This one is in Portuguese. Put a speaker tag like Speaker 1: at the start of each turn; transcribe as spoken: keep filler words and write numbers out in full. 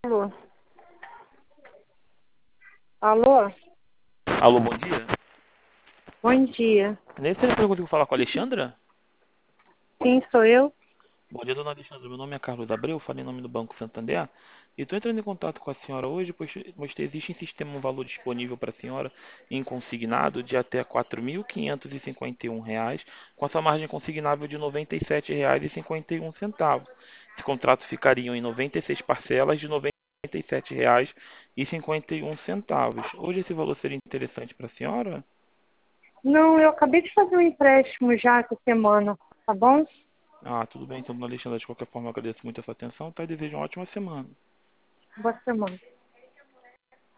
Speaker 1: Alô? Alô?
Speaker 2: Alô, bom dia.
Speaker 1: Bom dia.
Speaker 2: Nesse telefone eu consigo falar com a Alexandra?
Speaker 1: Sim, sou eu?
Speaker 2: Bom dia, dona Alexandra. Meu nome é Carlos Abreu, falei em nome do Banco Santander. E estou entrando em contato com a senhora hoje, pois, pois existe em sistema um valor disponível para a senhora em consignado de até quatro mil quinhentos e cinquenta e um reais, com a sua margem consignável de noventa e sete reais e cinquenta e um centavos. Esse contrato ficaria em noventa e seis parcelas de noventa e sete reais e cinquenta e um centavos. Hoje esse valor seria interessante para a senhora?
Speaker 1: Não, eu acabei de fazer um empréstimo já essa semana, tá bom?
Speaker 2: Ah, tudo bem, então, dona Alexandra, de qualquer forma, eu agradeço muito a sua atenção, tá? E desejo uma ótima semana.
Speaker 1: Boa semana.